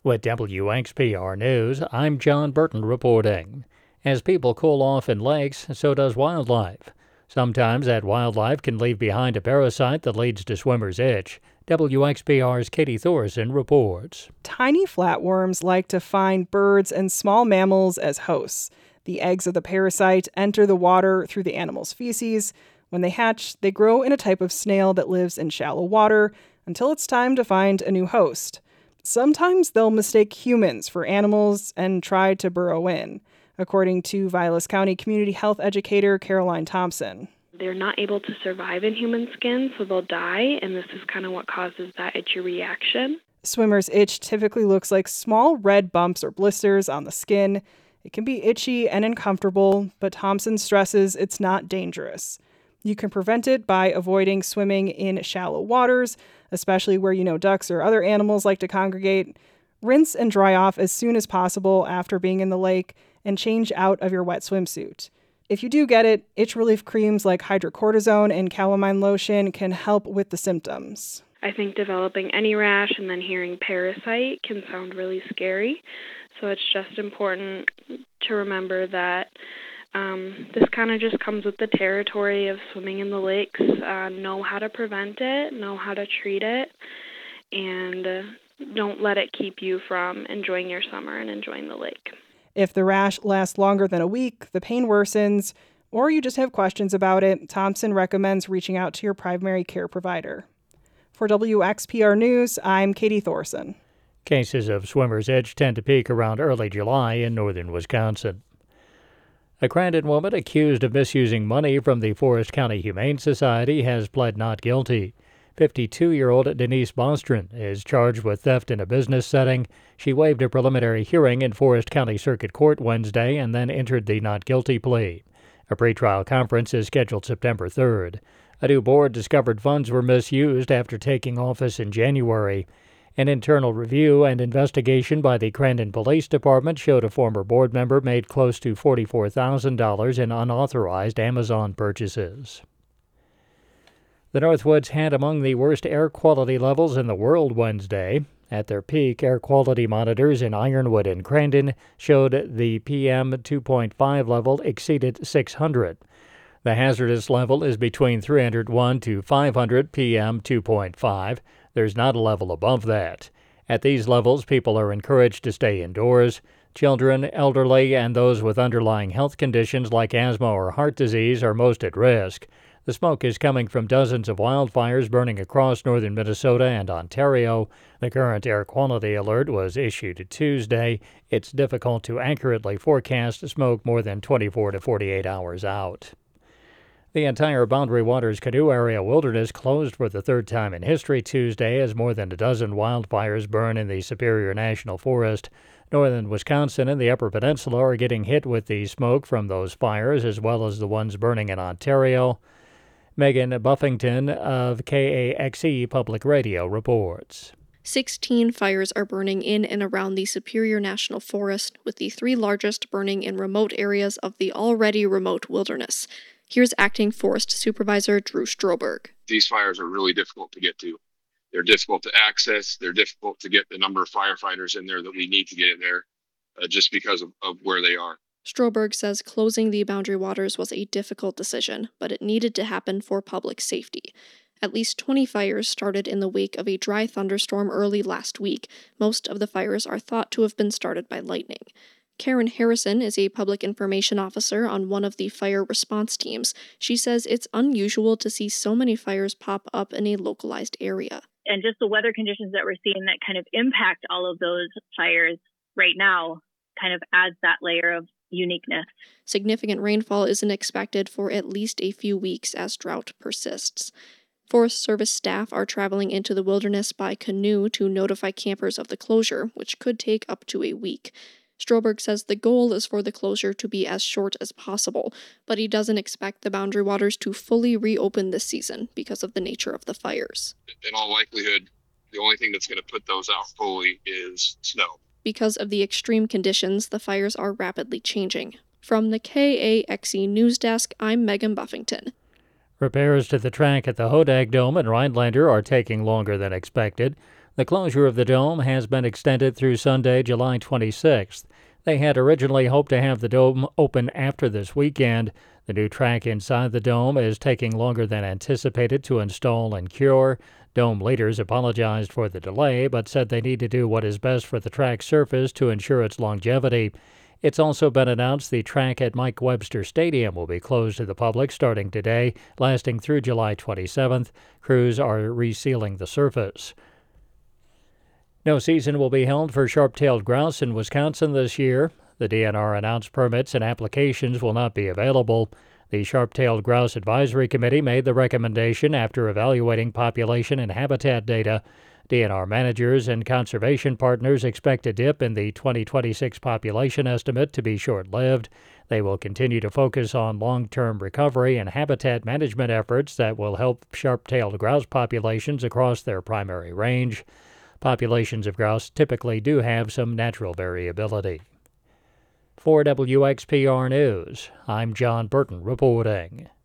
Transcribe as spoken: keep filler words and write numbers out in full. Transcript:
With W X P R News, I'm John Burton reporting. As people cool off in lakes, so does wildlife. Sometimes that wildlife can leave behind a parasite that leads to swimmer's itch. W X P R's Katie Thorson reports. Tiny flatworms like to find birds and small mammals as hosts. The eggs of the parasite enter the water through the animal's feces. When they hatch, they grow in a type of snail that lives in shallow water until it's time to find a new host. Sometimes they'll mistake humans for animals and try to burrow in, according to Vilas County community health educator Caroline Thompson. They're not able to survive in human skin, so they'll die, and this is kind of what causes that itchy reaction. Swimmer's itch typically looks like small red bumps or blisters on the skin. It can be itchy and uncomfortable, but Thompson stresses it's not dangerous. You can prevent it by avoiding swimming in shallow waters, especially where you know ducks or other animals like to congregate. Rinse and dry off as soon as possible after being in the lake, and change out of your wet swimsuit. If you do get it, itch relief creams like hydrocortisone and calamine lotion can help with the symptoms. I think developing any rash and then hearing parasite can sound really scary. So it's just important to remember that um, this kind of just comes with the territory of swimming in the lakes. Uh, know how to prevent it, know how to treat it, and uh, don't let it keep you from enjoying your summer and enjoying the lake. If the rash lasts longer than a week, the pain worsens, or you just have questions about it, Thompson recommends reaching out to your primary care provider. For W X P R News, I'm Katie Thorson. Cases of swimmer's itch tend to peak around early July in northern Wisconsin. A Crandon woman accused of misusing money from the Forest County Humane Society has pled not guilty. fifty-two-year-old Denise Bostron is charged with theft in a business setting. She waived a preliminary hearing in Forest County Circuit Court Wednesday and then entered the not guilty plea. A pretrial conference is scheduled September third. A new board discovered funds were misused after taking office in January. An internal review and investigation by the Crandon Police Department showed a former board member made close to forty-four thousand dollars in unauthorized Amazon purchases. The Northwoods had among the worst air quality levels in the world Wednesday. At their peak, air quality monitors in Ironwood and Crandon showed the P M two point five level exceeded six hundred. The hazardous level is between three hundred one to five hundred P M two point five. There's not a level above that. At these levels, people are encouraged to stay indoors. Children, elderly, and those with underlying health conditions like asthma or heart disease are most at risk. The smoke is coming from dozens of wildfires burning across northern Minnesota and Ontario. The current air quality alert was issued Tuesday. It's difficult to accurately forecast smoke more than twenty-four to forty-eight hours out. The entire Boundary Waters Canoe Area Wilderness closed for the third time in history Tuesday as more than a dozen wildfires burn in the Superior National Forest. Northern Wisconsin and the Upper Peninsula are getting hit with the smoke from those fires, as well as the ones burning in Ontario. Megan Buffington of K A X E Public Radio reports. sixteen fires are burning in and around the Superior National Forest, with the three largest burning in remote areas of the already remote wilderness. Here's Acting Forest Supervisor Drew Stroberg. These fires are really difficult to get to. They're difficult to access. They're difficult to get the number of firefighters in there that we need to get in there uh, just because of, of where they are. Stroberg says closing the Boundary Waters was a difficult decision, but it needed to happen for public safety. At least twenty fires started in the wake of a dry thunderstorm early last week. Most of the fires are thought to have been started by lightning. Karen Harrison is a public information officer on one of the fire response teams. She says it's unusual to see so many fires pop up in a localized area. And just the weather conditions that we're seeing that kind of impact all of those fires right now kind of adds that layer of uniqueness. Significant rainfall isn't expected for at least a few weeks as drought persists. Forest Service staff are traveling into the wilderness by canoe to notify campers of the closure, which could take up to a week. Stroberg says the goal is for the closure to be as short as possible, but he doesn't expect the Boundary Waters to fully reopen this season because of the nature of the fires. In all likelihood, the only thing that's going to put those out fully is snow. Because of the extreme conditions, the fires are rapidly changing. From the K A X E News Desk, I'm Megan Buffington. Repairs to the track at the Hodag Dome in Rhinelander are taking longer than expected. The closure of the dome has been extended through Sunday, July twenty-sixth. They had originally hoped to have the dome open after this weekend. The new track inside the dome is taking longer than anticipated to install and cure. Dome leaders apologized for the delay, but said they need to do what is best for the track's surface to ensure its longevity. It's also been announced the track at Mike Webster Stadium will be closed to the public starting today, lasting through July twenty-seventh. Crews are resealing the surface. No season will be held for sharp-tailed grouse in Wisconsin this year. The D N R announced permits and applications will not be available. The Sharp-tailed Grouse Advisory Committee made the recommendation after evaluating population and habitat data. D N R managers and conservation partners expect a dip in the twenty twenty-six population estimate to be short-lived. They will continue to focus on long-term recovery and habitat management efforts that will help sharp-tailed grouse populations across their primary range. Populations of grouse typically do have some natural variability. For W X P R News, I'm John Burton reporting.